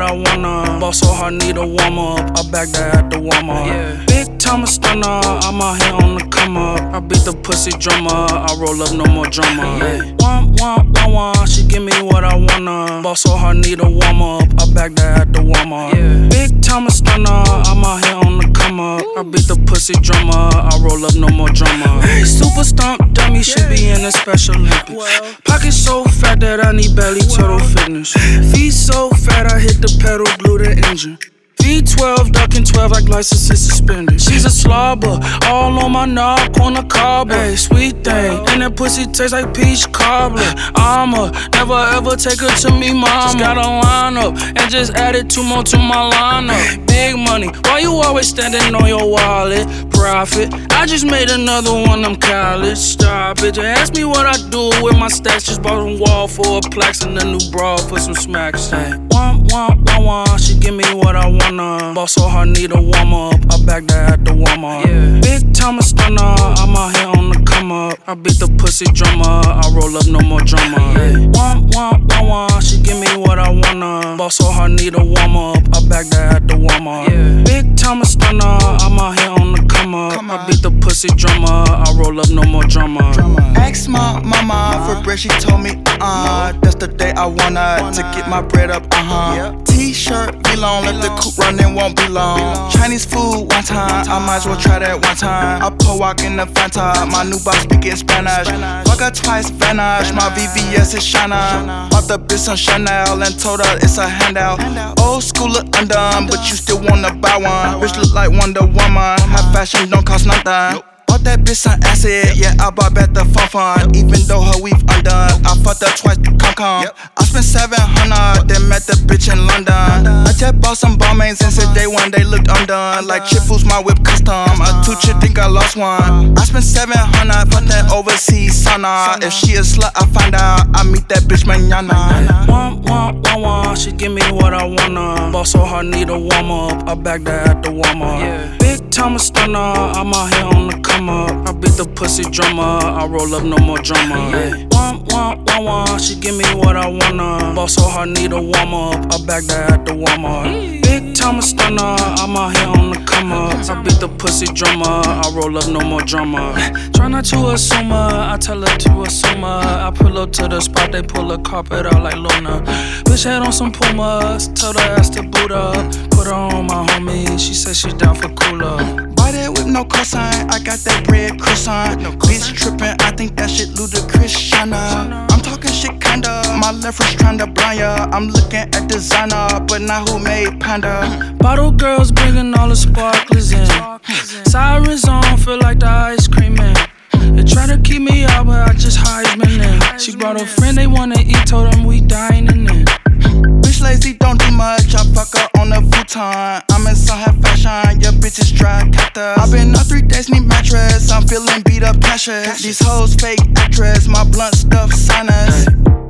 I wanna. Ball so hard, need a warm up. I back that at the warm up. Yeah. Big time a stunner, I'm out here on the come up. I beat the pussy drummer, I roll up, no more drama. Yeah. One, she give me what I wanna. Ball so hard, need a warm up. I back that at the warm up. Yeah. Big time a stunner, I'm out here on the come up. I beat the pussy drummer, I roll up, no more drama. Super stomp dummy, should be in a Special Olympics. Pocket so fat that I need belly turtle fitness. Feet so fat I hit the pedal, glue the engine. V12, ducking 12 like licenses suspended. She's a slobber, all on my knob, corner cobbler. Hey, sweet thing, and that pussy tastes like peach cobbler. I'ma never ever take her to me, mama. Just gotta line up and just added 2 more to my lineup. Big money, why you always standing on your wallet? Profit, I just made another one, I'm college. Stop it, just ask me what I do with my stacks. Just bought a wall for a plaques and a new bra for some smacks. Hey, one, she give me what I wanna. Ball so hard, need a warm up. I back that at the warm up. Yeah. Big time a stunner, I'm out here on the come up. I beat the pussy drummer, I roll up, no more drama. Yeah. One, she give me what I wanna. Ball so hard, need a warm up. I back that at the warm up. Yeah. Big time a stunner, I'm out here on the come up. I beat the pussy drummer, I roll up, no more drama. Ask my mama for bread, she told me that's the day I wanna to get my bread up, T-shirt be long, let the coupe run, it won't be long. Chinese food one time, I might as well try that one time. I pull walk in the Fanta, my new boss speaking Spanish. Fuck her twice, vanish, my VVS is Shana. Bought the bitch some Chanel and told her it's a handout. Old school look undone, but you still wanna buy one. Bitch look like Wonder Woman, high fashion don't cost nothing. Bought that bitch some acid, yeah, I bought back the fun. Even though her weave undone, I fucked her twice, come. I spent 700, then met the bitch in London. I just bought some Balmains and said day one they looked undone. Like Chip who's my whip custom, a 2 chick think I lost one. I spent 700, fuck that overseas sauna. If she a slut, I find out, I meet that bitch mañana. One, she give me what I wanna. Ball so hard, need a warm up. I back that at the warm up. Yeah. Big time a stunner, I'm out here on the come up. I beat the pussy drummer, I roll up, no more drama. Yeah. One, she give me what I wanna. Ball so hard, need a warm up. I back that at the warm up. Big time a stunner, I'm out here on the come up. I beat the pussy drummer, I roll up, no more drama. Try not to assume her, I tell her to assume her. I pull up to the spot, they pull the carpet out like Luna. Bitch had on some Pumas, told her ass to boot up. Put her on my homie, she said she down for cooler. Buy that with no cosign, I got that bread croissant. Bitch trippin', I think that shit ludicrous, Shana. I'm talking shit kinda, my left wrist tryna blind ya. I'm looking at designer, but not who made Panda. Bottle girls bringing all the sparklers in. Sirens on, feel like the ice cream man. They try to keep me out, but I just Heisman in. She brought a friend, they wanna eat, told them we dining in. Bitch lazy, don't do much, I fuck her on a futon. I'm in some high fashion, your bitch is dry cactus. I've been up 3 days, need mattress, I'm feeling beat up, precious. These hoes fake actress, my blunt stuff sinus.